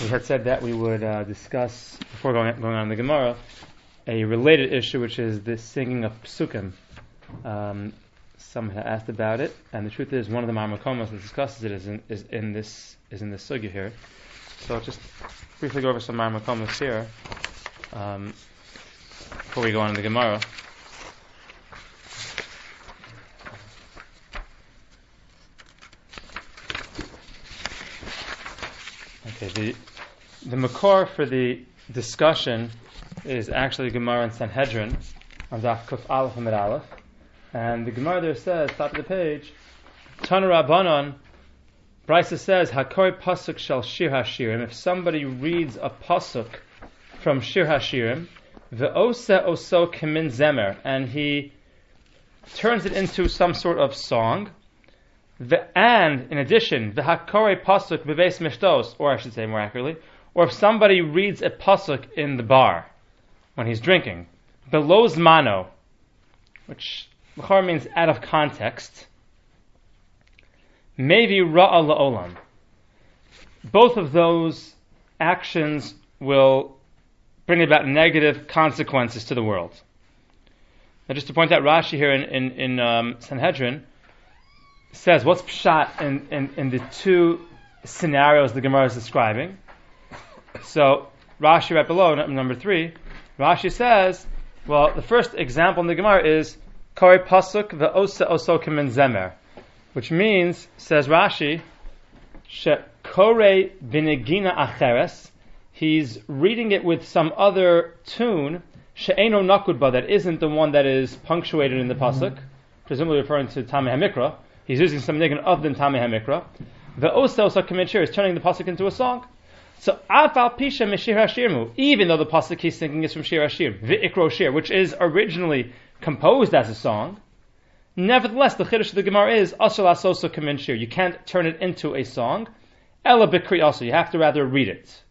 We had said that we would discuss, before going on in the Gemara, a related issue, which is the singing of psukim. Someone had asked about it, and the truth is, one of the Marmakomos that discusses it is in this sugya here. So I'll just briefly go over some Marmakomos here before we go on in the Gemara. Okay, the makor for the discussion is actually Gemara in Sanhedrin on Daf Kuf Aleph Amid Aleph, and the Gemara there says, top of the page, Tana Rabbanon, Brisa says, Hakori pasuk shel Shir Hashirim. If somebody reads a pasuk from Shir Hashirim, ve'ose oso kemin zemer, and he turns it into some sort of song. And in addition, the hakore pasuk bebeis mishtos, or I should say more accurately, or if somebody reads a pasuk in the bar when he's drinking, below zmano, which l'chor means out of context, maybe ra'a la'olam. Both of those actions will bring about negative consequences to the world. Now, just to point out, Rashi here in Sanhedrin says what's pshat in the two scenarios the Gemara is describing. So Rashi right below, number 3, Rashi says, well, the first example in the Gemara is Kori pasuk ve'ose oso kemin zemer, which means, says Rashi, she kore binegina acheres, he's reading it with some other tune, she'eno nakudba, that isn't the one that is punctuated in the pasuk, presumably referring to Tamei HaMikra. He's using some nigun other than Tamei HaMikra. The Osa Kemin Shir is turning the pasuk into a song. So Afal Pisha Mishir Hashirmu, even though the pasuk he's singing is from Shir Hashir, V'ikro Shir, which is originally composed as a song, nevertheless the chiddush of the Gemara is Asal Asoso Kemin Shir. You can't turn it into a song. Ela Bikri also, you have to rather read it.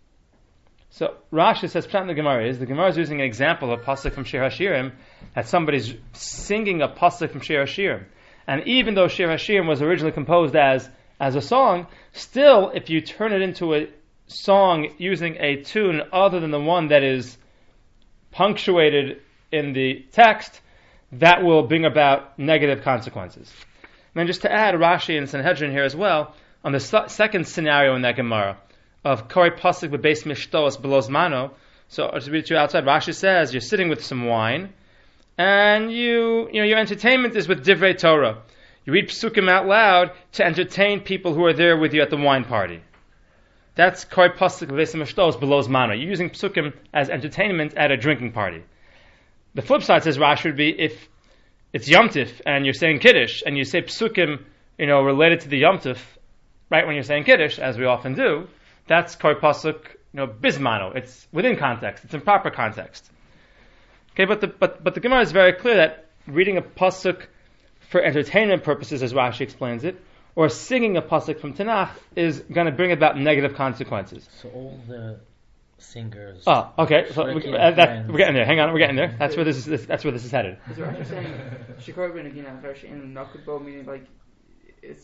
So Rashi says, Pshat in the Gemara is using an example of pasuk from Shir Hashirim, that somebody's singing a pasuk from Shir Hashirim. And even though Shir Hashirim was originally composed as a song, still, if you turn it into a song using a tune other than the one that is punctuated in the text, that will bring about negative consequences. And then just to add, Rashi and Sanhedrin here as well, on the second scenario in that Gemara, of Kori Pasuk Bebeis Mishtos Below Zmano, so I'll just read it to you outside. Rashi says, you're sitting with some wine, and your entertainment is with Divrei Torah. You read Psukim out loud to entertain people who are there with you at the wine party. That's Kori Pasuk Bebeis Mishtos Below Zmano. You're using Psukim as entertainment at a drinking party. The flip side, says Rashi, would be if it's Yom Tif and you're saying Kiddush and you say Psukim, related to the Yom Tif, right when you're saying Kiddush, as we often do, that's Kori Pasuk, Bismano. It's within context. It's in proper context. Okay, but the Gemara is very clear that reading a pasuk for entertainment purposes, as Rashi explains it, or singing a pasuk from Tanakh is going to bring about negative consequences. So all the singers. Oh, okay. So we're getting there. Hang on, we're getting there. That's where this is headed. Is Rashi saying Shikor Benagina Rashi in Nakudbo, meaning like it's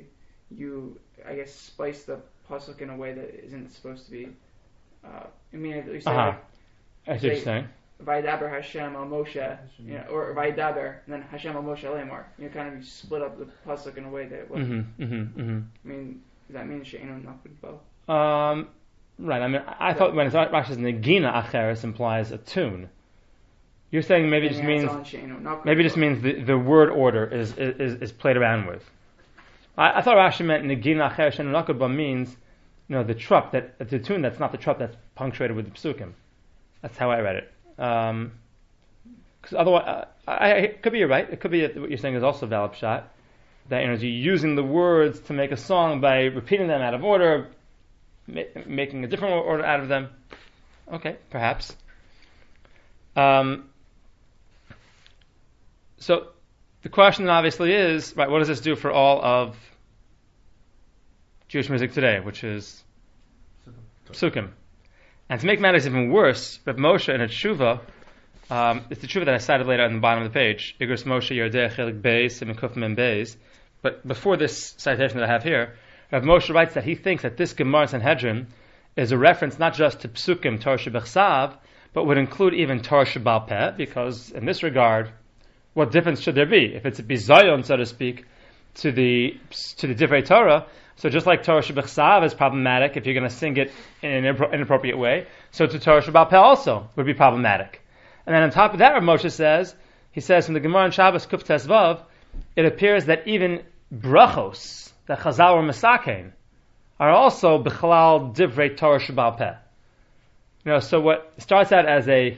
spice the pasuk in a way that isn't supposed to be. You say I see what you're saying. Vaydaber Hashem al Moshe, or Vaydaber, and then Hashem al Moshe Lemor. Kind of split up the pasuk in a way that wasn't. I mean, does that mean she'enu nakudbo? Right. I mean, I thought when Rashi says negina acheres implies a tune. You're saying maybe it just means the word order is played around with. I thought Rashi meant negina acheres she'enu nakudbo means the trup, that the tune that's not the trup that's punctuated with the psukim. That's how I read it. Because otherwise, it could be you're right. It could be that what you're saying is also a valid shot. That you're using the words to make a song by repeating them out of order, making a different order out of them. Okay, perhaps. So the question obviously is, right? What does this do for all of Jewish music today, which is psukim? And to make matters even worse, Reb Moshe in a tshuva, it's the tshuva that I cited later on the bottom of the page, Igros Moshe Yerdei Chelik Beis and Mekuf Mem Beis. But before this citation that I have here, Reb Moshe writes that he thinks that this Gemara Sanhedrin is a reference not just to Psukim Torah Shebechsav, but would include even Torah Shebal Peh, because in this regard, what difference should there be? If it's a bizayon, so to speak, to the Divrei Torah, so just like Torah Shebechsav is problematic if you're going to sing it in an inappropriate way, so to Torah Shebal Peh also would be problematic. And then on top of that, Rav Moshe says, he says from the Gemara in Shabbos Kuf Tes Vav, it appears that even brachos, that Chazal or Mesakein, are also B'chalal Divrei Torah Shebal Peh. So what starts out as a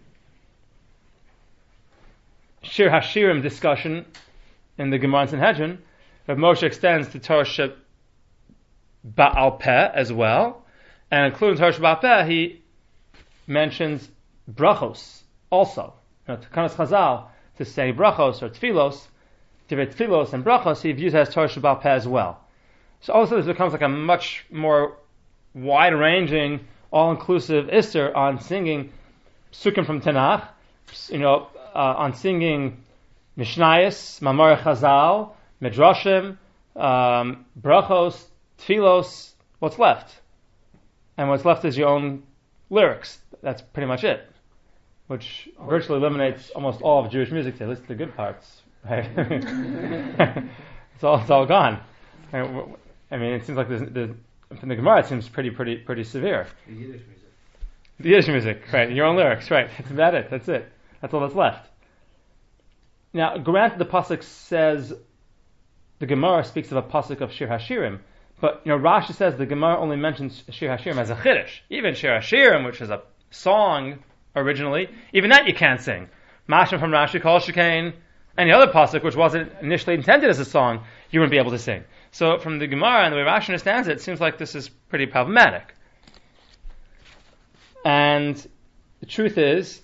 Shir Hashirim discussion in the Gemara in Sanhedrin, Rav Moshe extends to Torah Shebal Peh as well, and including Torah Shebal Peh, he mentions brachos also. Takanas Chazal, to say brachos or tfilos, Divrei tfilos and brachos, he views as Torah Shebal Peh as well. So also this becomes like a much more wide-ranging, all-inclusive Isser on singing Psukim from Tanakh, on singing Mishnayos, Mamar Chazal, Midrashim, brachos, tfilos. What's left? And what's left is your own lyrics. That's pretty much it, which virtually eliminates almost all of Jewish music, at least the good parts. Right? it's all gone. I mean, it seems like from the Gemara, it seems pretty severe. The Yiddish music, right? Your own lyrics, right? That's about it. That's it. That's all that's left. Now, granted, the pasuk says the Gemara speaks of a pasuk of Shir Hashirim, but Rashi says the Gemara only mentions Shir Hashirim as a chiddush. Even Shir Hashirim, which is a song originally, even that you can't sing. Mashma from Rashi, Kol Shekain, any other pasuk which wasn't initially intended as a song, you wouldn't be able to sing. So from the Gemara and the way Rashi understands it seems like this is pretty problematic. And the truth is,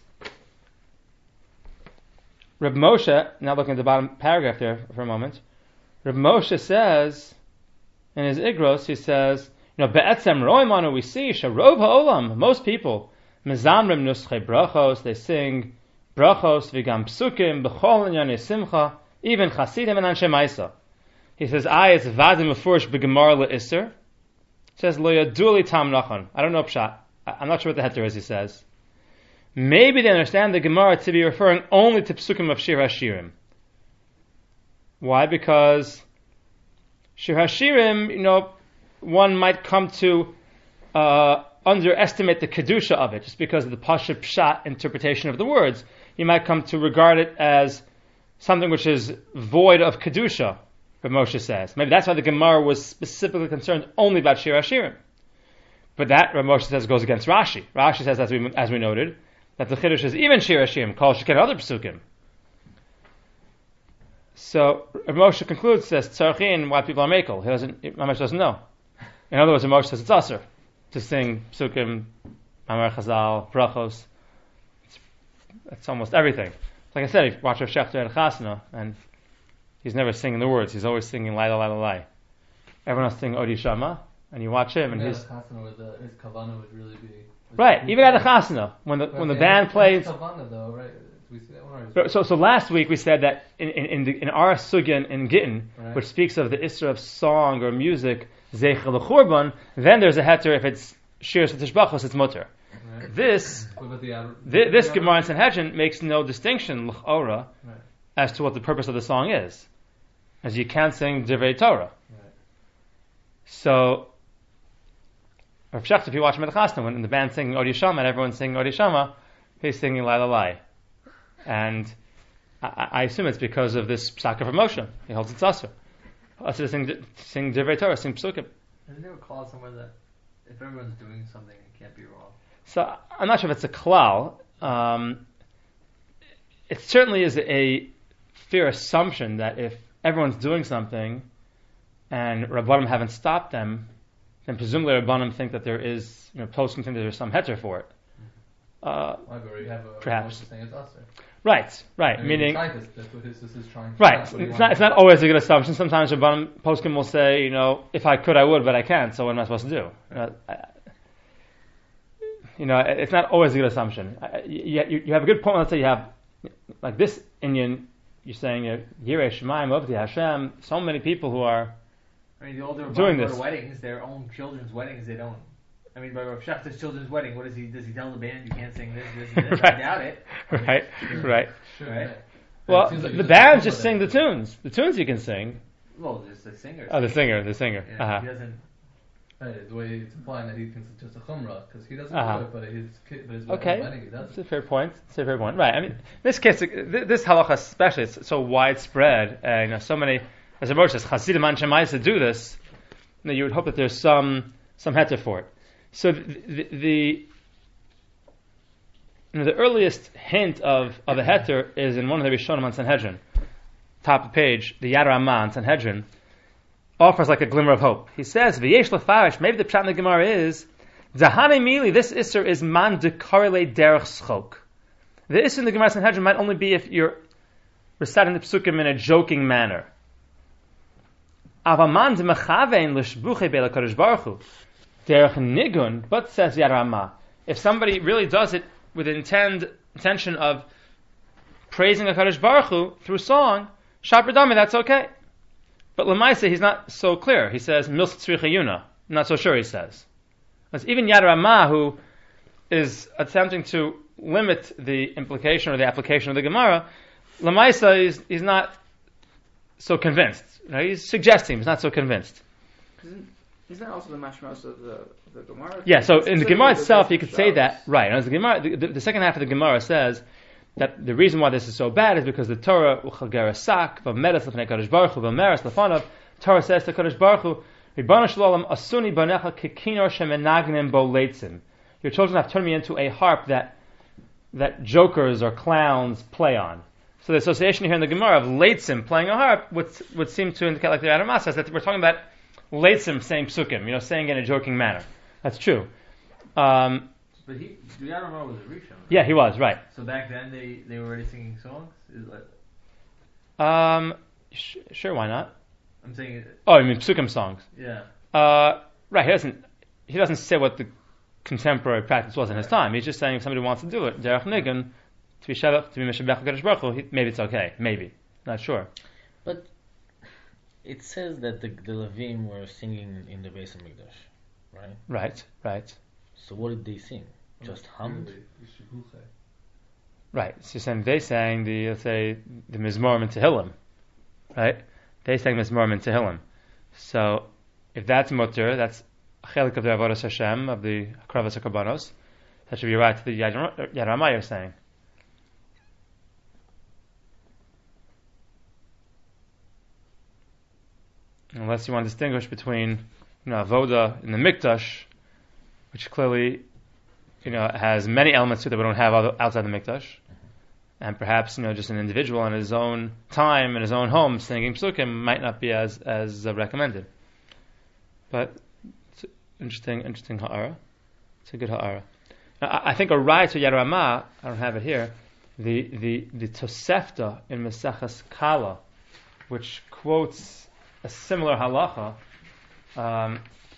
Reb Moshe, now looking at the bottom paragraph there for a moment, Reb Moshe says, in his Igros, he says, Be'etzem roimanu, we see, Sharov ha'olam, most people, Mezamrim nusche brachos, they sing brachos, Vigam psukim, B'chol inyane simcha, even chasidim and anshe maisa. He says, is vadim mefurish b'gemar le'isser. He says, lo yaduli tam nachon. I don't know pshat. I'm not sure what the heter is, he says. Maybe they understand the Gemara to be referring only to psukim of Shir Hashirim. Why? Because Shir Hashirim, one might come to underestimate the kedusha of it, just because of the pasha pshat interpretation of the words. You might come to regard it as something which is void of kedusha, Rav Moshe says. Maybe that's why the Gemara was specifically concerned only about Shir Hashirim. But that, Rav Moshe says, goes against Rashi. Rashi says, as we noted, that the chiddush is even Shir Hashirim, Kol Sheken other psukim. So Rav Moshe concludes, says tzarchin, why people are makel. Mamash doesn't know. In other words, Rav Moshe says it's aser to sing psukim, Mamar Chazal, brachos. It's almost everything. Like I said, if you watch Rav Shechter at Chasna, and he's never singing the words. He's always singing Laila Laila Lai. Everyone else singing Odi Shama, and you watch him, and his kavana would really be right. Even at the Chasna, when the band plays. Kavana though, right? We see that one. So last week we said that in our sugya in Gittin, right, which speaks of the isra of song or music, Zeichel L'Churban, then there's a heter if it's Shir Tishbachos, it's mutter. Right. This Gemara in Sanhedrin makes no distinction l'chora, right, as to what the purpose of the song is, as you can't sing Divrei Torah. Right. So, Rav Shechter, if you watch him at the Chasna, when the band's singing Odi Shama and everyone's singing Odi Shama, he's singing Laila Lai. And I assume it's because of this psak of Moshe. He holds it's asur. Asur to sing Divrei Torah, sing psukim. Isn't there a clause somewhere that if everyone's doing something, it can't be wrong? So I'm not sure if it's a klal. It certainly is a fair assumption that if everyone's doing something and Rabbanim haven't stopped them, then presumably Rabbanim think that there is, poskim think that there's some heter for it. Perhaps. Right. I mean, meaning, that's what this is trying to right. It's not always a good assumption. Sometimes Rabbanim poskim will say, if I could, I would, but I can't. So what am I supposed to do? It's not always a good assumption. You have a good point. Let's say you have, like this Inyan, you're saying, Yirei Shemayim, Ovdi Hashem, so many people who are the older doing go this. to weddings, their own children's weddings, they don't I mean, by Rav Shachter's children's wedding, what does he tell the band you can't sing this, and this? Right. I doubt it. Right. Right. Sure, right? Well, It seems like the you just band cover just that. sing the tunes. The tunes you can sing. Well, just the singer. Oh, the singer. Yeah, Uh-huh. he doesn't. Right, the way it's implying that he thinks it's just a chumrah, because he doesn't Uh-huh. do it, but his Okay. wedding, he does That's it. a fair point. Right. I mean, in this case, this halacha especially, it's so widespread, and so many, as a Moshe says, Hasidim Anshe Ma'aseh do this. You would hope that there's some heter for it. So the earliest hint of a heter is in one of the Rishonim on Sanhedrin, top of page, the Yad Ramah on Sanhedrin offers like a glimmer of hope. He says, "V'yesh lefarish." Maybe the pshat in the Gemara is, "Zahane mili." This iser is man dekarele derech schok. The iser in the Gemara Sanhedrin might only be if you're reciting the psukim in a joking manner. Avaman demechavein l'shbuche be'lakadosh baruch hu derech nigun. But says Yad Ramah, if somebody really does it with intention of praising HaKadosh Baruch Hu through song, Shapar Dami, that's okay. But Lamaisa, he's not so clear. He says, Milch Tzricha Yuna. I'm not so sure, he says. Because even Yad Ramah, who is attempting to limit the implication or the application of the Gemara, Lamaisa, he's not so convinced. He's suggesting, he's not so convinced. Isn't that also the mashmos of the Gemara? Yeah, so in the Gemara itself, you could say Shabbos. that, right. As the Gemara, the second half of the Gemara says that the reason why this is so bad is because the Torah, Uchagerasak, V'meres l'fnei Kadosh Baruch Hu, V'meres l'fanav, Torah says to Kadosh Baruch Hu, Ribbana Shalom, Asuni banecha kikinor shemenagnim bo leitzim. Your children have turned me into a harp that jokers or clowns play on. So the association here in the Gemara of leitzim playing a harp would seem to indicate, like the Adamah says, that we're talking about leitzim saying psukim, saying in a joking manner. That's true. But the Yad Ramah was a Rishon. Right? Yeah, he was, right. So back then they were already singing songs. Is like, Sure, why not? I'm saying. Oh, I mean psukim songs. Yeah. Right, he doesn't say what the contemporary practice was in his time. He's just saying if somebody wants to do it, derech nigun, to be Meshabech HaKadosh Baruch Hu, maybe it's okay. Maybe. Not sure. But it says that the Levim were singing in the Beis Hamikdash, right? Right. So what did they sing? Just hummed? Right. So they sang the Mizmorim and Tehillim. Right? They sang Mizmorim and Tehillim. So if that's mutter, that's a chelik of the Avodas Hashem, of the Kravas HaKarbanos, that should be right to the Yad Ramah you're saying. Unless you want to distinguish between, avoda in the mikdash, which clearly, has many elements to it that we don't have outside the mikdash, and perhaps, just an individual in his own time in his own home singing psukim might not be as recommended. But it's interesting ha'ara. It's a good ha'ara. Now, I think a raya to Yad Ramah, I don't have it here, the Tosefta in Mesachas Kala, which quotes a similar halacha, Kala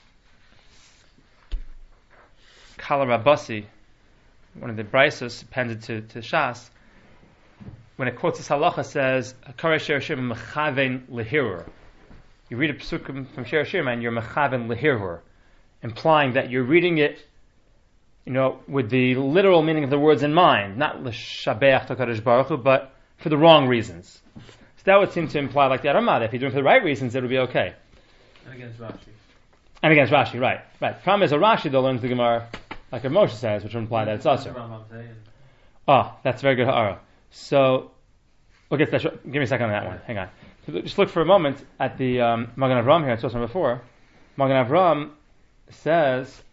Rabasi, one of the brisos appended to Shas, when it quotes this halacha, says, "Karei Shir Hashirim mechaven lehirur." You read a psukim from Shir Hashirim and you're mechaven lehirur, implying that you're reading it, with the literal meaning of the words in mind, not l'shabeach HaKadosh Baruch Hu, but for the wrong reasons. So that would seem to imply, like the Aramah, that if you're doing it for the right reasons, it would be okay. And against Rashi. And against Rashi, right. The problem is a Rashi, though, learns the Gemara, like Moshe says, which would imply that it's That's also. what I'm saying. Oh, that's very good ha'ara. So, we'll get to that. Give me a second on that one. Hang on. So just look for a moment at the Magen Avram here. I saw some before. Magen Avram says.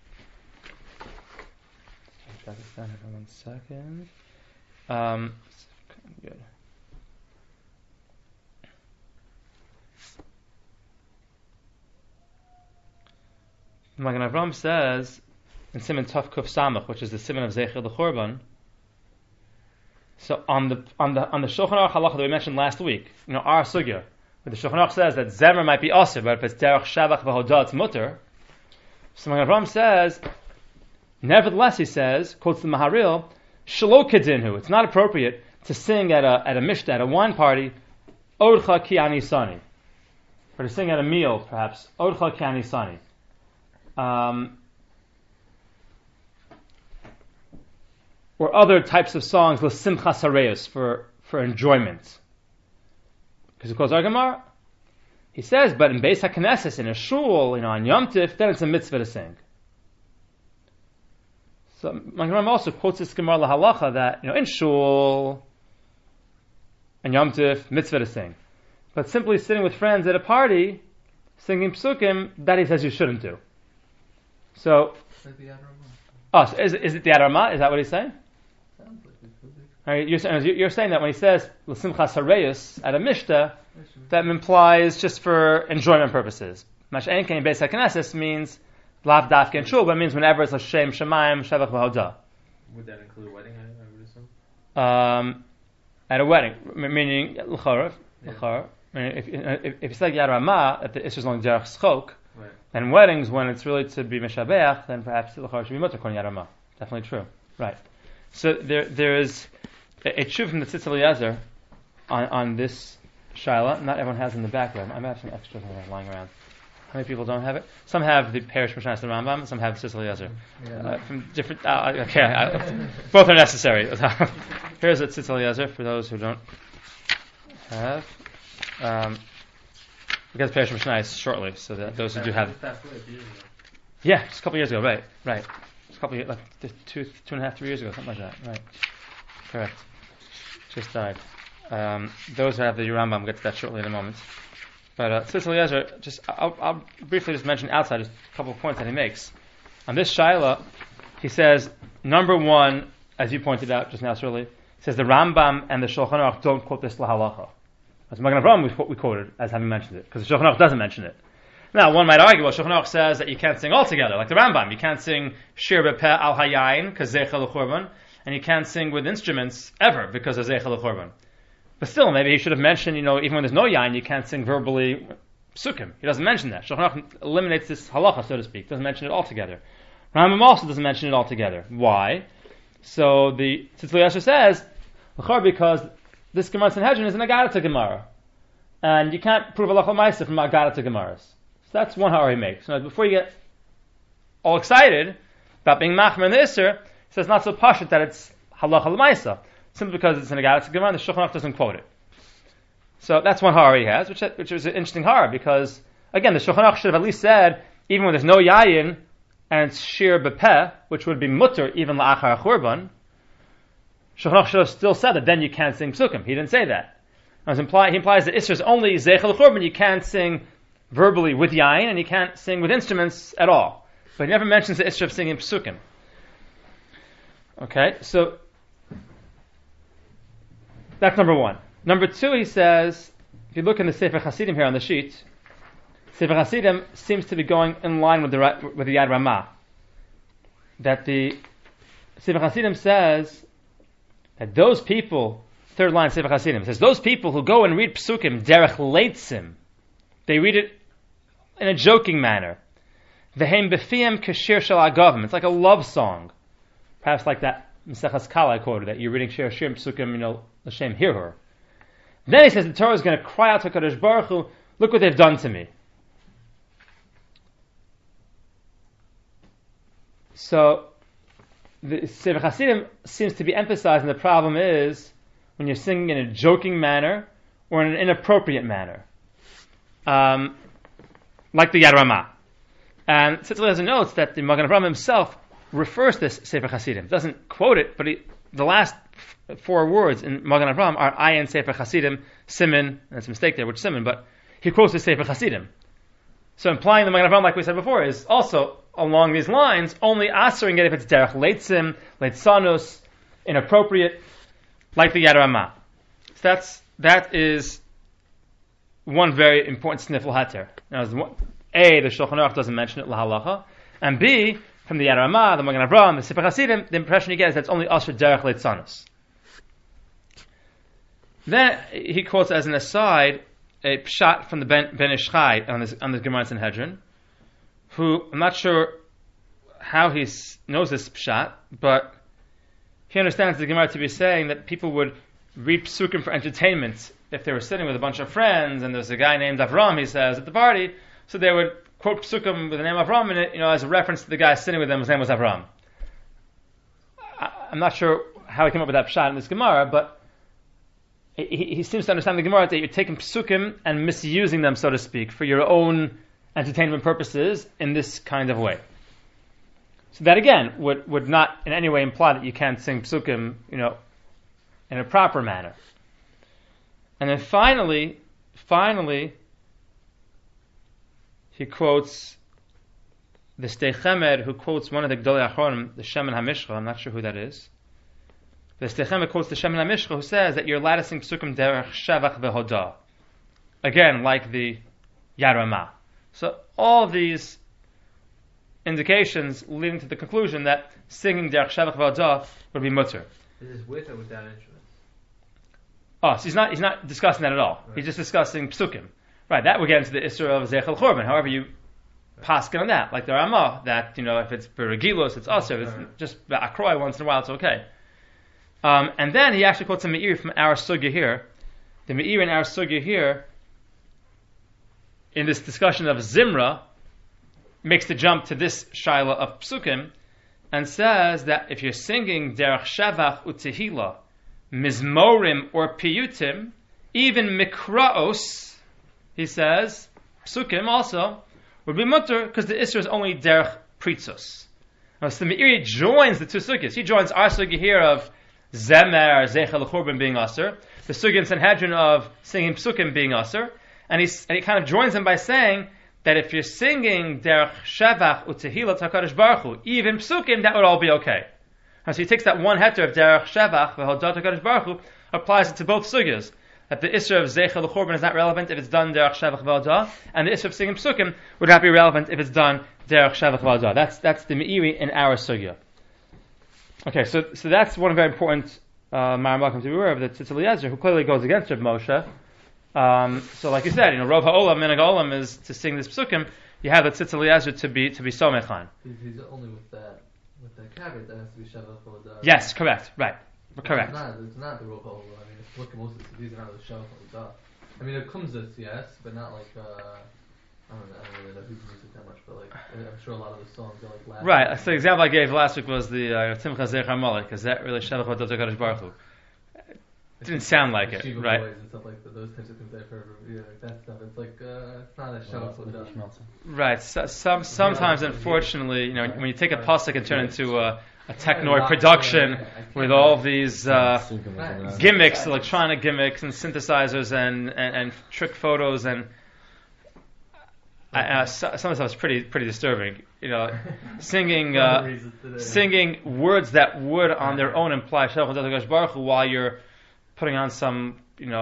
I'll this down here for 1 second. Good. Magen Avram says in Siman Tov Kuf Samach, which is the Siman of Zeichel the Chorban. So on the Shulchan Aruch halacha that we mentioned last week, our sugya, where the Shulchan Aruch says that zemer might be asur, but if it's derech shavach v'hodah, it's mutter. So Magen Avram says, nevertheless, he says, quotes the Maharil, shelo kedinhu, it's not appropriate to sing at a mishta, at a wine party, odcha ki ani sani, or to sing at a meal, perhaps, odcha ki ani sani. or other types of songs, l'simchas hareus, for enjoyment. Because it calls Gemara, he says, but in Beis HaKnesses, in a shul, on Yom Tif, then it's a mitzvah to sing. So Magen Avraham also quotes this Gemara lahalacha that in shul and Yom Tif, mitzvah to sing, but simply sitting with friends at a party, singing psukim, that he says you shouldn't do. So, Like the Yad Ramah. so is it the Yad Ramah? Is that what he's saying? Sounds like it could be. All right, you're saying that when he says l'simchas hareus at a mishta, that implies just for enjoyment purposes. Mash'enkein in Beis HaKnesses means lav dafke and shul, but it means whenever it's l'shem shemayim shevach v'hodah. Would that include a wedding? I would assume. At a wedding, meaning l'chara. If you say Yad Ramah, if the issue is only derech schok, Right. and weddings when it's really to be mishabeach, then perhaps l'chara should be mutter kon Yad Ramah. Definitely true, right? So there is a tshuva from the Tzitz Eliezer on this shaila. Not everyone has in the back room. I might have some extras lying around. How many people don't have it? Some have the Parish Mishnah, the Rambam. Some have Tzitz Eliezer. From different. Both are necessary. Here's a Tzitz Eliezer for those who don't have. Because Parish Mishnah is shortly, so that those who do have. Yeah, just a couple years ago, right. Just a couple years, like 2.5, 3 years ago, something like that, right. Correct. Just died. Those who have the Rambam, we'll get to that shortly in a moment. But Tzitz Eliezer, I'll briefly just mention outside just a couple of points that he makes. On this Shaila, he says, number one, as you pointed out just now, Shirley, he says the Rambam and the Shulchan Aruch don't quote this lahalacha. As Magen Avraham we quoted as having mentioned it, because the Shulchan Aruch doesn't mention it. Now, one might argue, well, Shulchan Aruch says that you can't sing all together, like the Rambam. You can't sing Shir B'Peh Al Hayayin, because Zeicha L'Churban, and you can't sing with instruments ever, because of Zeicha L'Churban. But still, maybe he should have mentioned, even when there's no yain, you can't sing verbally psukim. He doesn't mention that. Shulchan Aruch eliminates this halacha, so to speak, doesn't mention it altogether. Rambam also doesn't mention it altogether. Why? So the Tzitz Eliezer says, because this Gemara Sanhedrin is an Agadata Gemara. And you can't prove halacha ma'aseh from Agadata Gemaras. So that's one ha'ar he makes. So before you get all excited about being machmer in the Isser, he says not so pashut that it's halacha l'maisa, simply because it's an Agadata Gemara and the Shulchan Aruch doesn't quote it. So that's one ha'ar he has, which is an interesting ha'ar, because again, the Shulchan Aruch should have at least said, even when there's no yayin, and it's shir b'peh, which would be mutter even la'achar churban, Shulchan Aruch should have still said that then you can't sing psukim. He didn't say that. He implies that Isser is only Zeicha L'Churban. You can't sing verbally with yayin, and you can't sing with instruments at all. But he never mentions the Isser of singing psukim. Okay, so that's number one. Number two, he says, if you look in the Sefer Hasidim here on the sheet, Sefer Hasidim seems to be going in line with the Yad Ramah. That the Sefer Hasidim says that those people, third line Sefer Hasidim, says those people who go and read psukim derech leitzim, they read it in a joking manner. V'hem b'fiyem kashir shel agavim. It's like a love song, perhaps like that Maseches Kala I quoted, that you're reading shir psukim, l'shem hirur. Then he says the Torah is going to cry out to Kadosh Baruch Hu, look what they've done to me. So the Sefer Hasidim seems to be emphasizing the problem is when you're singing in a joking manner or in an inappropriate manner, like the Yad Ramah. And Tzitz Eliezer notes that the Magen Avraham himself refers to this Sefer Hasidim. Doesn't quote it, but the last four words in Magen Avraham are Ayin Sefer Hasidim, Siman, that's a mistake there, which Siman, but he quotes the Sefer Hasidim. So implying the Magen Avraham, like we said before, is also along these lines, only answering it if it's derech leitzim, leitsanus, inappropriate, like the Yad Ramah. So that is one very important sniffle hater. Now, A, the Shulchan Aruch doesn't mention it, lahalacha, and B, from the Yad Ramah, the Magen Avraham, the Sefer Hasidim, the impression you get is that it's only asher derech leitsanus. Then he quotes as an aside a pshat from the Ben Ish Chai on the Gemara Sanhedrin, who I'm not sure how he knows this pshat, but he understands the Gemara to be saying that people would read psukim for entertainment if they were sitting with a bunch of friends and there's a guy named Avram, he says, at the party, so they would quote psukim with the name Avram in it, as a reference to the guy sitting with them, his name was Avram. I'm not sure how he came up with that pshat in this Gemara, but he seems to understand the Gemara that you're taking psukim and misusing them, so to speak, for your own entertainment purposes in this kind of way. So that again would not in any way imply that you can't sing psukim, in a proper manner. And then finally, he quotes the Sdei Chemed, who quotes one of the Gdolei Achronim, the Shemen HaMishcha. I'm not sure who that is. The Sdei Chemed quotes the Shemen HaMishcha, who says that you're allowed to sing psukim derech shevach vehodah. Again, like the Yad Ramah. So all these indications leading to the conclusion that singing derech shevach vehodah would be mutter. Is this with or without instruments? Oh, so he's not discussing that at all. Right. He's just discussing psukim. Right, that would get into the Isser of Zeichel Chorban. However you paskin on that, like the Ramah, that, if it's Beregilos, it's also, if it's just Akroy once in a while, it's okay. And then he actually quotes a Meir from our Sugya here. The Meir in our Sugya here, in this discussion of Zimra, makes the jump to this Shaila of Psukim, and says that if you're singing Derech Shavach Utehila, Mizmorim or Piyutim, even Mikraos, he says, Psukim also, would be mutter, because the Isra is only Derech Pritzos. Now, so the Meiri joins the two sugyas. He joins our sugya here of Zemer, Zeichel Churban being Asr, the sugya in Sanhedrin of singing Psukim being Asr, and he kind of joins them by saying that if you're singing Derech Shavach Utehila HaKadosh Baruch Hu, even Psukim, that would all be okay. And so he takes that one heter of Derech Shavach V'Hodat HaKadosh Baruch Hu, applies it to both sugyas. That the Isra of Zeichel Churban is not relevant if it's done Derech Shavach V'Hodah, and the Isra of singing Psukim would not be relevant if it's done Derech Shavach V'Hodah. That's the Meiri in our sugya. Okay, so that's one very important Maram to be aware of, the Tzitz Eliezer, who clearly goes against Rav Moshe. So like you said, Rav Ha'olam, Minhag Olam is to sing this Psukim. You have the Tzitz Eliezer to be somechan. He's only with that caveat that has to be Shavach V'Hodah. Yes, correct, right. Correct. It's not the Rav Ha'olam. Look, most of these are not the Shavach V'Hodah. I mean, it comes this, yes, but not like, I don't really know who's music that much, but like, I'm sure a lot of the songs are like last. Right, so the example I gave last week was the Timcha Zecher Malek. Is that really Shavach V'Hodah HaKadosh Baruch Hu? It didn't sound like it, right? And stuff like that, those types of things I've heard, like that stuff. It's like, it's not a Shavach V'Hodah. Right, sometimes, unfortunately, when you take a pasuk and turn it into a technoid production with all these gimmicks, electronic gimmicks and synthesizers and trick photos, and some of the stuff is pretty disturbing. Singing words that would on their own imply Shavach V'Hodah HaKadosh Baruch Hu while you're putting on some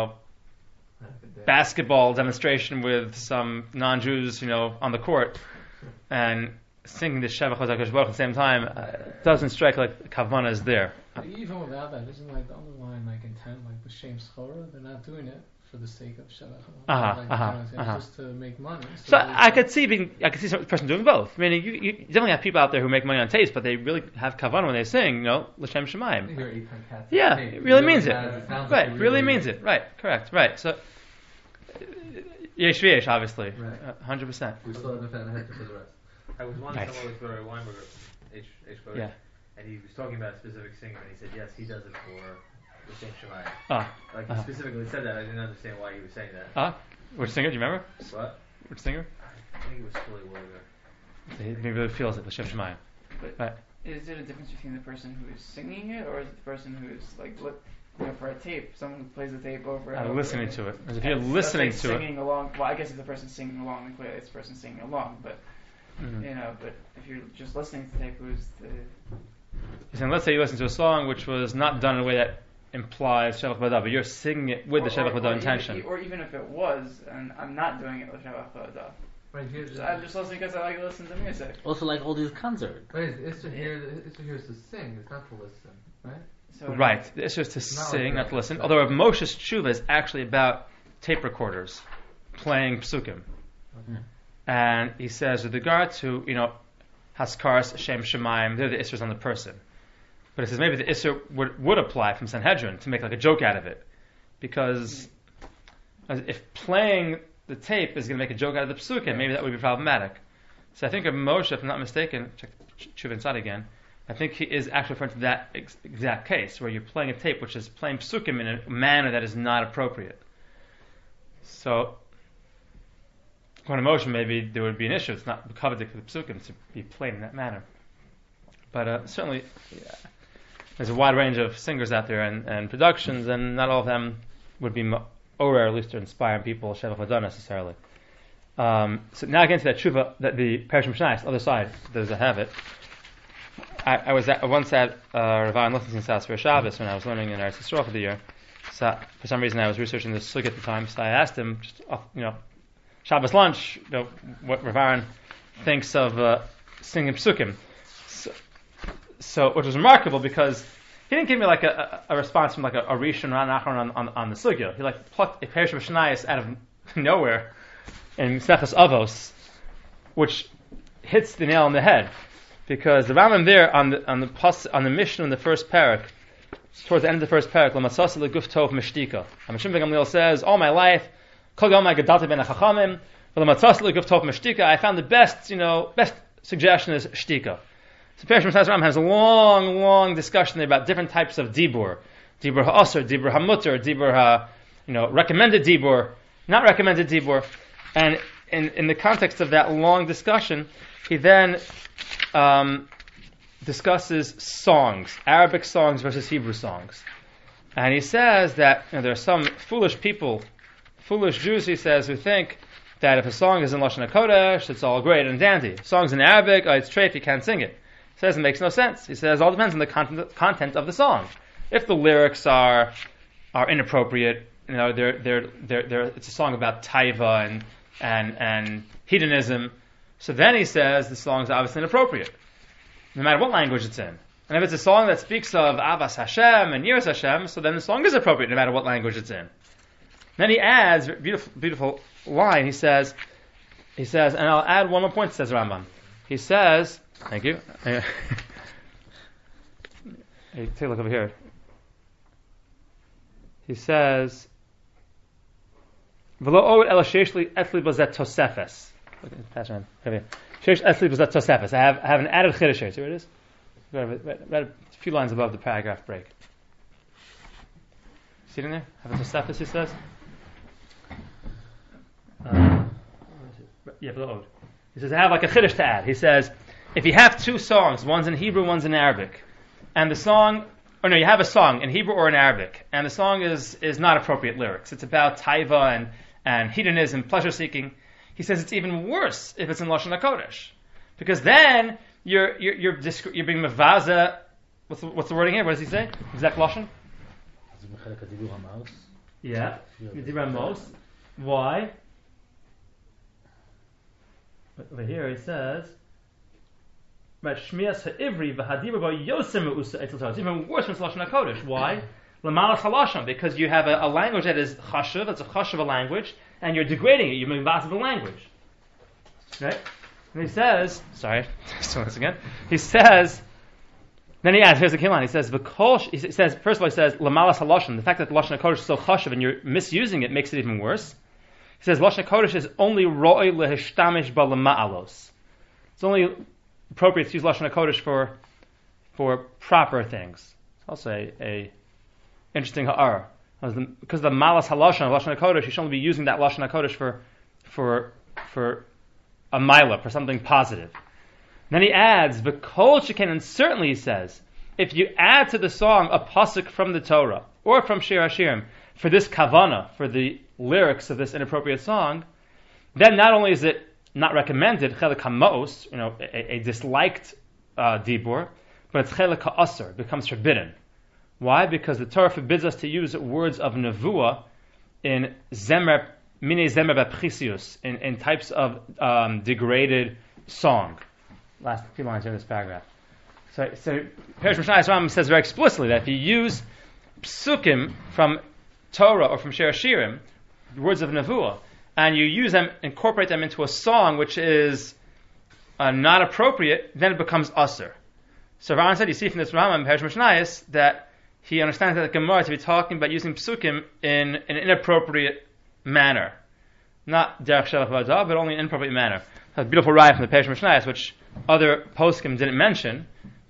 basketball demonstration with some non-Jews on the court, and singing the Shavach V'Hodah HaKadosh Baruch Hu at the same time doesn't strike like Kavana is there. Even without that, isn't like the underlying intent, like the Shem Schora, they're not doing it for the sake of Shavach, just to make money. So I could see some person doing both. Meaning, you definitely have people out there who make money on tapes, but they really have kavanah when they sing, L'Shem Shemayim. Yeah, it really means it. Right, really means it. Right, correct. Right. So, yesh v'yesh, obviously, 100%. We still haven't found a head for the rest. I was once someone with Barry Weinberger from H. And he was talking about a specific singer, and he said, yes, he does it for L'Shem Shemayim. He specifically said that. I didn't understand why he was saying that. Which singer? Do you remember? What? Which singer? I think it was Philly Wilder. He really feels it, L'Shem Shemayim. Right. Is it a difference between the person who is singing it, or is it the person who's for a tape, someone who plays the tape over and over? Listening to it. As if you're listening to singing it. Along. Well, I guess if the person's singing along, then clearly it's the person singing along. But but if you're just listening to the tape, who's the? And let's say you listen to a song which was not done in a way that implies Shavach V'Hodah, but you're singing it with the Shavach V'Hodah intention. Or even if it was, and I'm not doing it with Shavach V'Hodah. Right, I'm just listening because I like to listen to music. Also, like all these concerts. Right, it's to hear is to sing. It's not to listen, right? So right, it's just to sing, not to listen. Although Rav Moshe's tshuva is actually about tape recorders playing psukim, and he says with regard to Haskaras Shem Shemayim, they're the isras on the person. But it says maybe the isra would apply from Sanhedrin to make like a joke out of it, because if playing the tape is going to make a joke out of the psukim, maybe that would be problematic. So I think Rav Moshe, if I'm not mistaken, check tshuva inside again. I think he is actually referring to that exact case where you're playing a tape which is playing psukim in a manner that is not appropriate. So, according to Moshe, maybe there would be an issue. It's not covered for the psukim to be played in that manner. But certainly, there's a wide range of singers out there and productions, and not all of them would be or at least to inspire people Shevach Ladah necessarily. So now again to that tshuva, that the Parashim Mishnayos, other side, does it have it? I was once at Rav Aaron Lichtenstein's house for a Shabbos when I was learning in Eretz Yisrael for the year. So for some reason I was researching this sugya at the time, so I asked him, just Shabbos lunch, what Rav Aaron thinks of singing psukim. So which was remarkable because he didn't give me like a response from like a Rishon or an Achron on the sugya. He like plucked a Parashim Mishnayos out of nowhere in Mesechus Avos, which hits the nail on the head. Because the Rambam there on the Mishnah in the first parak, towards the end of the first parak, L'matzasa l'guf tov mishtika. Hamashim ben Gamliel says, all my life, kol yom gadalti ben hachachamim, L'matzasa l'guf tov mishtika. I found the best suggestion is shtika. So Parashim Rambam has a long discussion about different types of dibur ha'asr, dibur ha'mutter, dibur recommended dibur, not recommended dibur, and in the context of that long discussion, he then discusses songs, Arabic songs versus Hebrew songs. And he says that there are some foolish people, foolish Jews, he says, who think that if a song is in Lashon HaKodesh, it's all great and dandy. If a song's in Arabic, it's treif, you can't sing it. He says it makes no sense. He says it all depends on the content of the song. If the lyrics are inappropriate, it's a song about taiva and hedonism, so then he says the song is obviously inappropriate, no matter what language it's in. And if it's a song that speaks of Avas Hashem and Yiras Hashem, so then the song is appropriate no matter what language it's in. Then he adds, beautiful line, he says, and I'll add one more point, says Rambam. He says, thank you. Hey, take a look over here. He says, V'lo od ela sheish li etli b'zet tosefes. I have an added chiddush here. See where it is? Read a few lines above the paragraph break. See it in there? Have a tosefes, he says? Below od. He says, I have like a chiddush to add. He says, if you have two songs, one's in Hebrew, one's in Arabic, and the song, you have a song in Hebrew or in Arabic, and the song is not appropriate lyrics. It's about taiva and hedonism, pleasure seeking. He says it's even worse if it's in Lashon HaKodesh, because then you're being mevaza. What's the wording here? What does he say? Exact Lashon? Yeah, Dibur Hamos. Why? But here he says, Shmias ha'ivri v'hadibur bo yosem me'usa etel Torah. It's even worse than Lashon HaKodesh. Why? L'malas halashon, because you have a language that is chashuv, it's a chashuv language, and you're degrading it, you're moving the language. Right? And he says, still this again. He says, then he adds, here's the key line, he says, first of all, he says, l'malas halashon, the fact that Lashon HaKodesh is so chashuv and you're misusing it makes it even worse. He says, Lashon HaKodesh is only ro'oi leheshtamish ba l'ma'alos. It's only appropriate to use Lashon HaKodesh for proper things. It's also a interesting ha'ar. Because the malas halashon of Lashon HaKodesh, you should only be using that Lashon HaKodesh for a mila, for something positive. And then he adds, v'kol sheken, and certainly he says, if you add to the song a pasuk from the Torah, or from Shir HaShirim, for this kavana, for the lyrics of this inappropriate song, then not only is it not recommended, chelik ha'mos, a disliked dibur, but it's chelik ha'asr, becomes forbidden. Why? Because the Torah forbids us to use words of nevuah in zemer, mine zemer b'prisius, in types of degraded song. Last few lines here in this paragraph. So Parashim Mishnayos Rambam says very explicitly that if you use psukim from Torah or from Shir HaShirim, words of nevuah, and you use them, incorporate them into a song which is not appropriate, then it becomes asr. So Aaron said, you see from this Rambam, Parashim Mishnayos, that he understands that the Gemara to be talking about using psukim in an inappropriate manner. Not derech shelach v'adah, but only in an inappropriate manner. That's a beautiful raya from the Parashim Mishnayos, which other poskim didn't mention,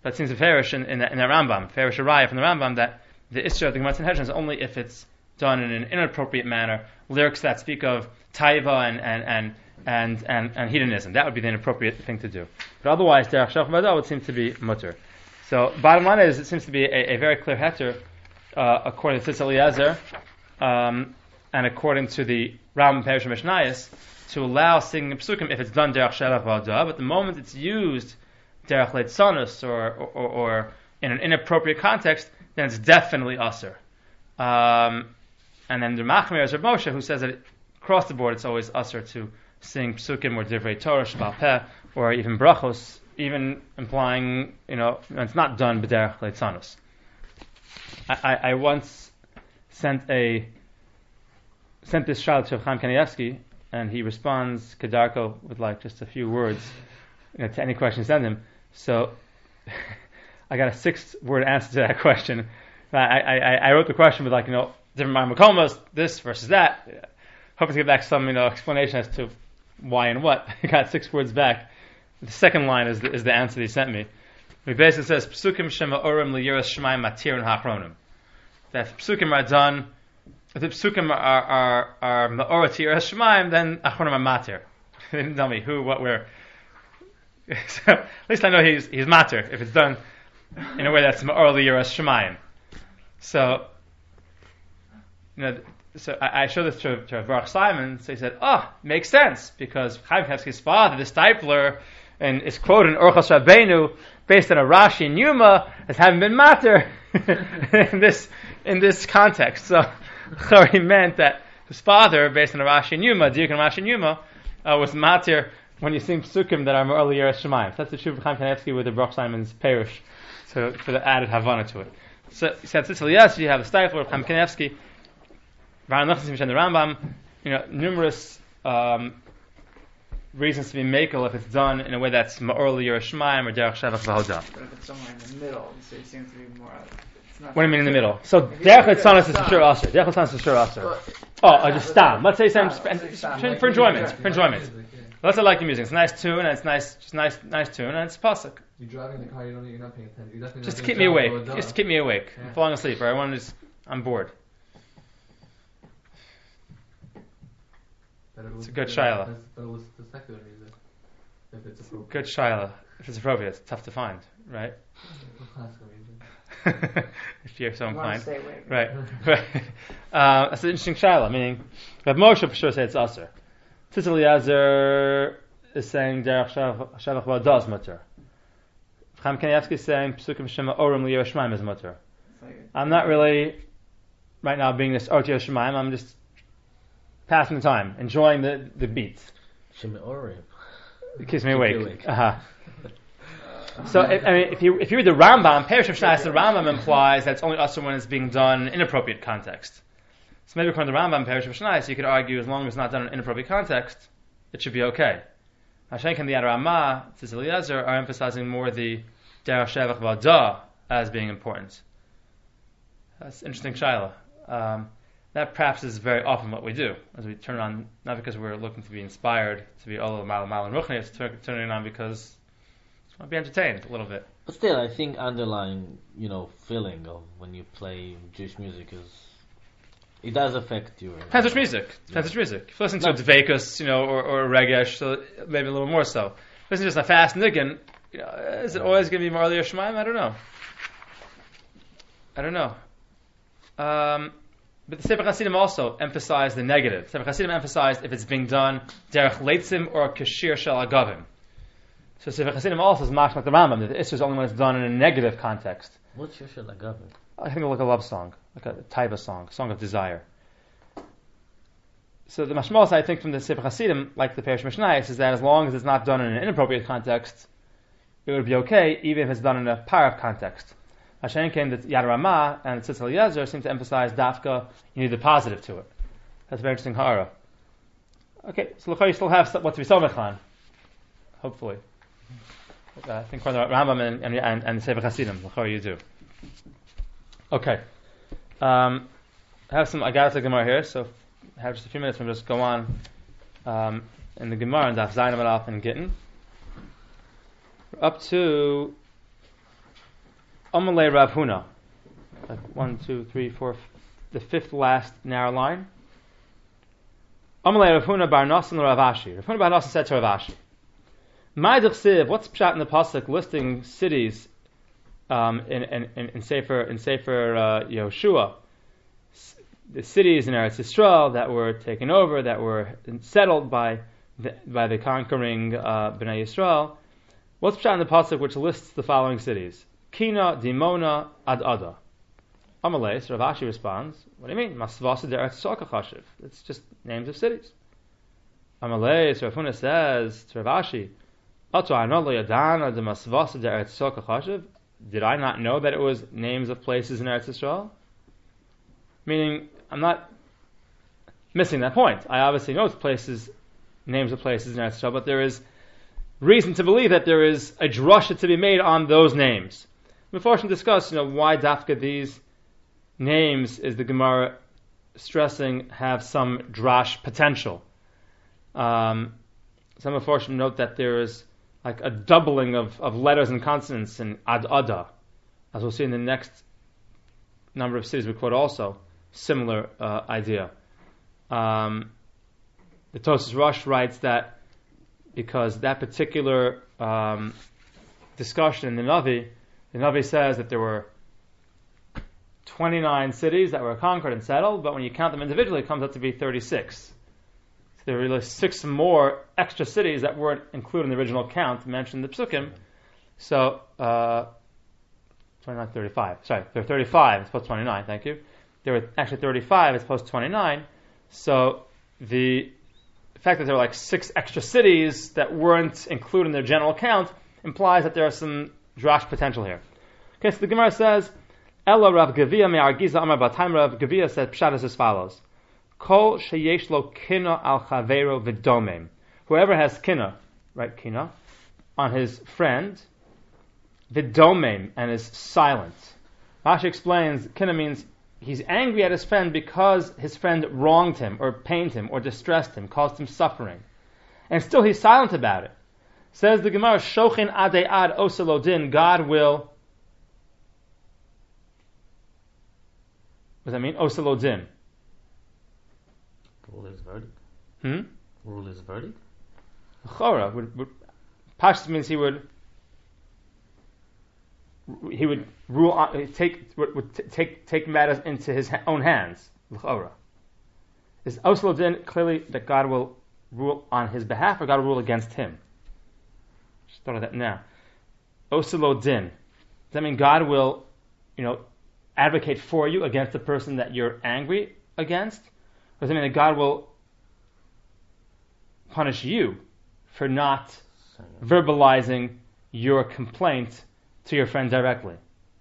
That seems to Farish in the Rambam, Farish Araya from the Rambam, that the Isra of the Gemara Sanhedrin is only if it's done in an inappropriate manner, lyrics that speak of taiva and hedonism. That would be the inappropriate thing to do. But otherwise, Derech Shalach V'Adah would seem to be mutter. So, bottom line is, it seems to be a very clear heter, according to Tzitz Eliezer, and according to the Rambam Perish Mishnayos, to allow singing psukim if it's done Derech Shalach V'Adah, but the moment it's used Derech Leitzanus or in an inappropriate context, then it's definitely asur. And then the Machmir is Reb Moshe, who says that across the board it's always asur to sing psukim or divrei Torah, shebal peh, or even brachos, even implying, it's not done b'derech leitzanus. I once sent this shayla to Chaim Kanievsky, and he responds kedarko with just a few words to any question you send him. So I got a 6-word answer to that question. I wrote the question with different makomas, this versus that, hoping to get back some explanation as to why and what. I got 6 words back. The second line is the answer that he sent me. He basically says psukim shema orim liyiras shemaim matir and hachronim. That if psukim are done, if the psukim are ma'ora to yiras shemaim, then achronim are matir. They didn't tell me who, what, where. So at least I know he's matir if it's done in a way that's ma'ora liyiras shemaim. So, so I showed this to Baruch Simon. So he said, makes sense, because Chaim Kanievsky's father, the Stipler, and is quoted in Orchos Rabbeinu based on a Rashi and Yuma as having been matir in this context. So he meant that his father, based on a Rashi and Yuma, Diuk and Rashi and Yuma, was matir when you sing psukim that are more earlier as Shemaim. So that's the truth of Chaim Kanievsky with the Baruch Simon's parish, so for the added Havana to it. So he said, yes, you have the Stipler of Chaim Kanievsky, Ran Lachim and the Rambam, numerous reasons to be makel if it's done in a way that's ma'or liyiras shemaim or derech shalach v'adah. But if it's somewhere in the middle, it seems to be more. What do you mean in the middle? So derech leitzanus is for sure asur. Derech leitzanus is for sure asur. Just stam. Let's say for enjoyment. For enjoyment. Let's say like the music. It's a nice tune, and it's nice tune, and it's pasuk. You're driving the car. You're not paying attention. Just to keep me awake. Just to keep me awake. I'm falling asleep, or I'm bored. It's a good shaila. Good shaila. If it's appropriate, it's tough to find, right? If you're so inclined. Stay awake. Right. That's an interesting shaila, meaning Rav Moshe for sure said it's asur. Tzitz Eliezer is saying derech shalach v'adah is mutter. Chaim Kanievsky is saying psukim shema orim liyiras shemaim is mutter. I'm not really right now being this or liyiras shemaim. I'm just passing the time, enjoying the beats. Shema orim. It keeps me awake. So, if you read the Rambam, Perish Mishnayos, the Rambam implies that it's only asur when it's being done in inappropriate context. So maybe according to the Rambam, Perish Mishnayos, you could argue as long as it's not done in inappropriate context, it should be okay. Hashank and the Yad Ramah, Tzitz Eliezer, are emphasizing more the derech shalach v'adah as being important. That's interesting shaila. That perhaps is very often what we do, as we turn on, not because we're looking to be inspired, to be all mal and ruchni, it's turning on because we want to be entertained a little bit. But still, I think underlying, feeling of when you play Jewish music it does affect you. Depends which music. If you listen to Dveikus, or Regesh, so maybe a little more so. If listen to just a fast niggin, is it always going to be more Aliyah Shemaim? I don't know. But the Sefer Hasidim also emphasized the negative. Sefer Hasidim emphasized if it's being done derech leitzim or kashir shel agavim. So Sefer Hasidim also is mashmak the Rambam that the Isra is only when it's done in a negative context. What's shir shel agavim? I think like a love song, like a taiva song, song of desire. So the mashmalos, I think, from the Sefer Hasidim, like the Perish Mishnayos, is that as long as it's not done in an inappropriate context, it would be okay, even if it's done in a parav context. Hashem came that Yad Ramah and Tzitz Eliezer seem to emphasize dafka, you need the positive to it. That's a very interesting ha'ara. Okay, so you still have what to be somech on, hopefully. I think for the Rambam and the Sefer Hasidim, you do. Okay. I got the Gemara here, so I have just a few minutes. We'll just go on in the Gemara and Daf Zayin Amud Aleph and Gittin. We're up to Amalei Rav Huna. Like 1, 2, 3, 4, the fifth last narrow line. Amalei Rav Huna bar Nosson Rav Ashi. Rav Huna bar Nosson said to Rav Ashi, Ma'idich Siv, what's pshat in the pasuk listing cities in Sefer Yehoshua? The cities in Eretz Yisrael that were taken over, that were settled by the conquering Bnei Yisrael. What's pshat in the pasuk which lists the following cities? Kina, Dimona, Ad-Ada. Amalei, so Rav Ashi responds, what do you mean? Masvasa de'eretz Yisrael kachashiv. It's just names of cities. Amalei, so Rav Huna says to Rav Ashi, Ato anod lo yadana de masvasa de'eretz Yisrael kachashiv. Did I not know that it was names of places in Eretz Yisrael? Meaning, I'm not missing that point. I obviously know it's names of places in Eretz Yisrael, but there is reason to believe that there is a drasha to be made on those names. Before we discuss, why dafka these names is the Gemara stressing have some drash potential. Some Mefarshim note that there is like a doubling of letters and consonants in ad-ada, as we'll see in the next number of cities we quote also. Similar idea. The Tosfos Rosh writes that because that particular discussion in the Navi says that there were 29 cities that were conquered and settled, but when you count them individually, it comes up to be 36. So there were really 6 more extra cities that weren't included in the original count mentioned in the Psukim. So, 29, 35. Sorry, there are 35 as opposed to 29, thank you. There were actually 35 as opposed to 29. So the fact that there were like 6 extra cities that weren't included in their general count implies that there are some drash potential here. Okay, so the Gemara says, Ella Rav Gavia me Argiza Amar Batayim. Rav Gavia said, Pshat is as follows. Kol sheyesh lo kina al chavero v'domem. Whoever has kina, right, kina, on his friend, v'domem, and is silent. Rashi explains, kina means he's angry at his friend because his friend wronged him, or pained him, or distressed him, caused him suffering. And still he's silent about it. Says the Gemara, Shochin adei ad oselodin, God will... What does that mean? Oselodin. Rule his verdict. Rule his verdict? Chora Pashtus means he would rule on, take matters into his own hands. L'chora. Is Oselodin clearly that God will rule on his behalf, or God will rule against him? Just thought of that now. Oselodin. Does that mean God will, advocate for you against the person that you're angry against? Or does it mean that God will punish you for not verbalizing your complaint to your friend directly?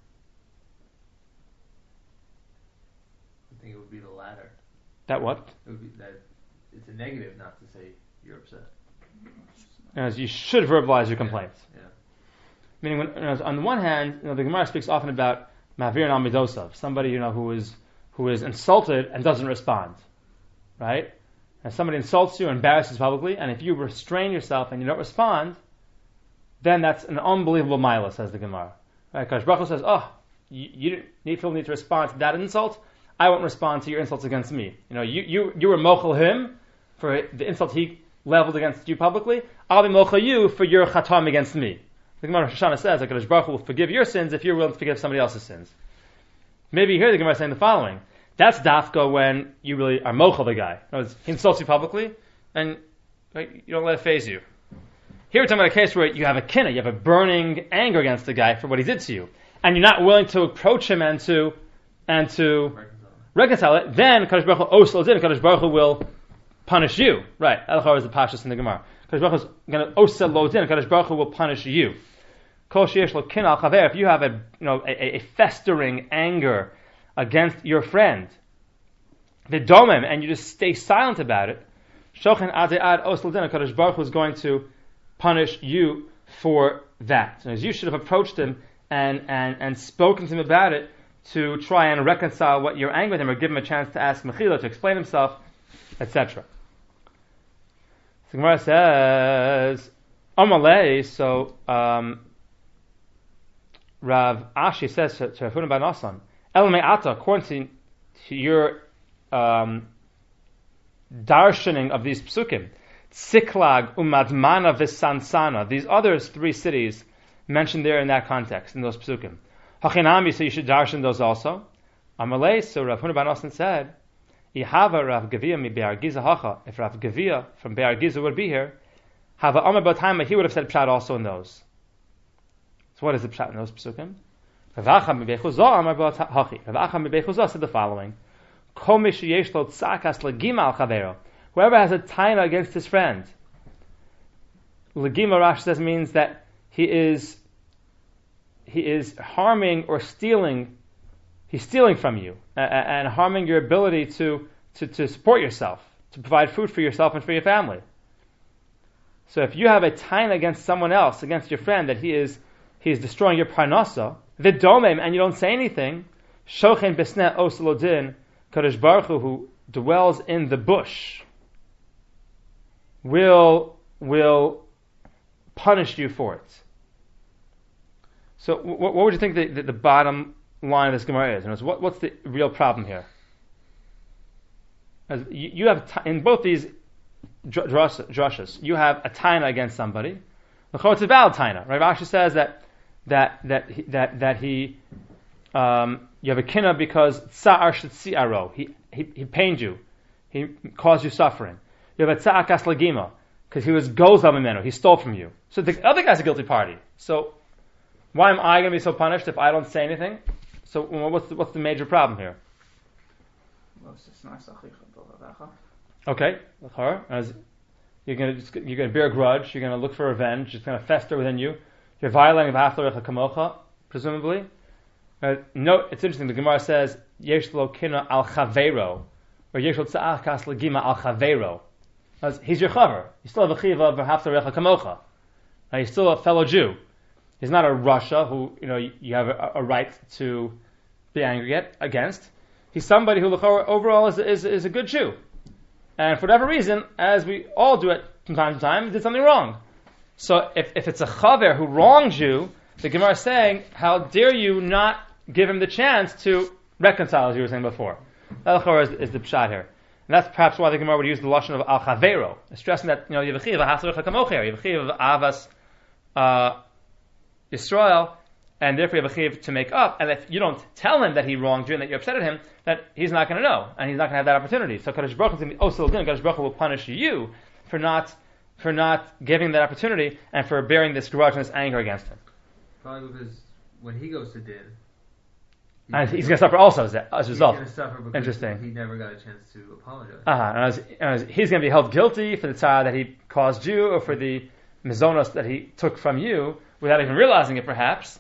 I think it would be the latter. That what? It would be that it's a negative not to say you're upset. As you should verbalize your complaints. Yeah. Meaning, on the one hand, the Gemara speaks often about Mavir and Amidosav, somebody who is insulted and doesn't respond, right? And somebody insults you, embarrasses publicly, and if you restrain yourself and you don't respond, then that's an unbelievable milah, says the Gemara. Right? Kadosh Baruch Hu says, you need to respond to that insult. I won't respond to your insults against me. You were mochel him for the insult he leveled against you publicly. I'll be mochel you for your chatam against me. The Gemara Shoshana says that Kadosh Baruch Hu will forgive your sins if you're willing to forgive somebody else's sins. Maybe you hear the Gemara saying the following. That's dafka when you really are mochel the guy. In other words, he insults you publicly, and you don't let it faze you. Here we're talking about a case where you have a kinna, you have a burning anger against the guy for what he did to you, and you're not willing to approach him and to reconcile it. Then Kadosh Baruch Hu oselodin, Kadosh Baruch Hu will punish you. Right? Elachor is the pashtus in the Gemara. Kadosh Baruch Hu is going to oselodin, Kadosh Baruch Hu will punish you. Kol sheyesh lo kina al chaver. If you have a festering anger against your friend, v'domem, and you just stay silent about it, shochin adei ad oselodin, Kadosh Baruch Hu is going to punish you for that. So you should have approached him and spoken to him about it to try and reconcile what you're angry with him, or give him a chance to ask mechila, to explain himself, etc. The Gemara says, Amalei, so Rav Ashi says to Rav Huna bar Nosson, El me'ata, according to your darshaning of these psukim, Siklag, Umadmana, Visansana, these other three cities mentioned there in that context, in those psukim. Hachinami, so you should darshan those also. Amalei, so Rav Huna bar Nosson said, Ihava Rav Gavia mi Be'ar Giza hacha, if Rav Gavia from Be'ar Giza would be here, Hava Amar Batama, he would have said pshat also in those. So what is the pshat in those psukim? Rav Acha mi Bechuzah Amar Bathachi. Rav Acha mi Bechuzah said the following: Kol mi sheyesh lo tzakas legima al chavero. Whoever has a taina against his friend, legima Rashi says means that he is harming or stealing. He's stealing from you and harming your ability to support yourself, to provide food for yourself and for your family. So if you have a taina against someone else, against your friend, that he is destroying your parnasa, v'domem, and you don't say anything, shochen besneh osalodin, Kadosh Baruch Hu, who dwells in the bush, will punish you for it. So what would you think the bottom line of this Gemara is? What's the real problem here? As you have in both these drushes, you have a taina against somebody. It's a valid taina. Right? Rashi says that he you have a kina because tsa'ar shetzi'aro, he pained you, he caused you suffering. You have a tza'akas lagima because he was gozal mimenu, he stole from you. So the other guy's a guilty party. So why am I going to be so punished if I don't say anything? So what's the major problem here? Okay, as you're going to bear a grudge, you're going to look for revenge, it's going to fester within you. You're violating the Haftarech HaKamocha, presumably. Note, it's interesting, the Gemara says, Yesh lo kina al chavero, or Yesh lo tza'akas legima al chavero. He's your chaver. He's still a v'chiva of Haftarech HaKamocha. He's still a fellow Jew. He's not a Russia who, you have a right to be angry against. He's somebody who overall is a good Jew. And for whatever reason, as we all do it from time to time, did something wrong. So if it's a chaver who wronged you, the Gemara is saying, how dare you not give him the chance to reconcile, as you were saying before. That is the pshat here. And that's perhaps why the Gemara would use the lashon of al chavero, stressing that you have a chiv of haftarech hakamocher, you have a chiv of avas Yisrael, and therefore you have a chiv to make up. And if you don't tell him that he wronged you and that you upset at him, that he's not going to know, and he's not going to have that opportunity. So Kadosh Baruch Hu is going to be osel din. Kadosh Baruch Hu will punish you for not giving that opportunity and for bearing this grudge and this anger against him. Probably because when he goes to din, he's going to suffer also as a result. He's going to suffer because Interesting. He never got a chance to apologize. And he's going to be held guilty for the tzara that he caused you, or for the mizonos that he took from you, without even realizing it, perhaps.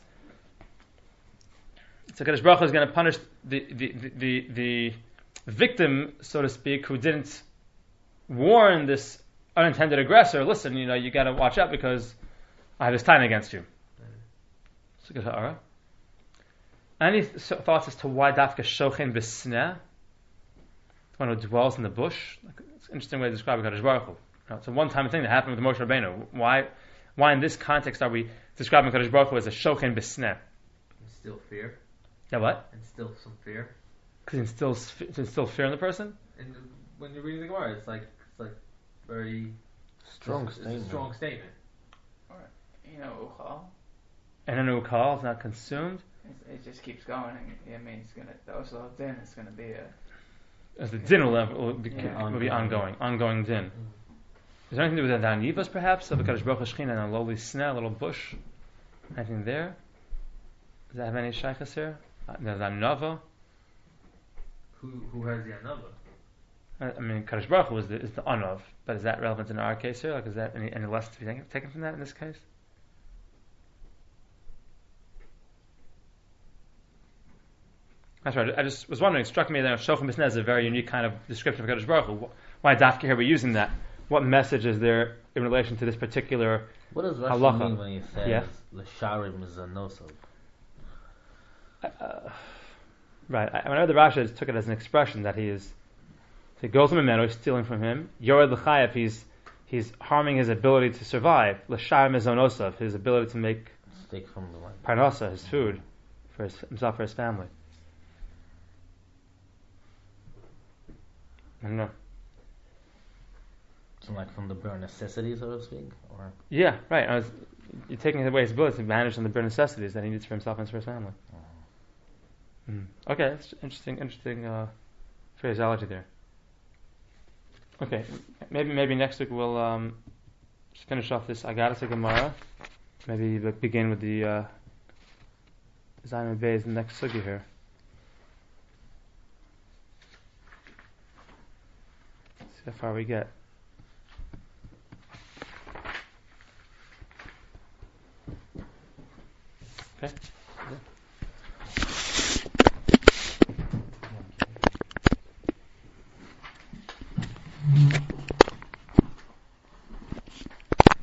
So Kadosh Baruch Hu is going to punish the victim, so to speak, who didn't warn this unintended aggressor. Listen, you got to watch out because I have this time against you. So good ha'ara. Any thoughts as to why dafka shochen b'sneh, one who dwells in the bush? It's an interesting way to describe Kadosh Baruch Hu. It's a one-time thing that happened with Moshe Rabbeinu. Why in this context are we describing Kadosh Baruch Hu as a shochen b'sneh? Instill fear. Yeah, what? Instill some fear. Because it instills fear in the person? And when you're reading the Gemara, it's like very strong statement. It's a strong statement. Or, uchal. And an ukal is not consumed? It just keeps going. I mean, the osel din is going to be as the din will be ongoing din. Is there anything to do with the danivas, perhaps, of the Kadosh Baruch Hu Shechina and a lowly sneh, a little bush? Anything there? Does that have any shaykhs here? There's anava. Who has the anava? I mean, Kadosh Baruch Hu is the anav, but is that relevant in our case here? Is that any less to be taken from that in this case? That's right. I just was wondering. It struck me that Shochem B'sneh is a very unique kind of description of Kadosh Baruch Hu. Why dafka here we're using that? What message is there in relation to this particular What does Rashi halacha mean when he says l'sharim zanosov? Right. I know the Rashi took it as an expression that he goes from Mimeno, he's stealing from him. Yored l'chayev, he's harming his ability to survive. L'sharim zanosov, his ability to make take from the land. Parnasa, his food, for himself, for his family. I don't know. So like from the bare necessities, so to speak, or yeah, right. You're taking away his ability to manage on the bare necessities that he needs for himself and for his family. Okay, that's interesting phraseology there. Okay, maybe next week we'll finish off this Agadata Gemara. Maybe begin with the Zayin Bay's next sugi here. See how far we get. Okay.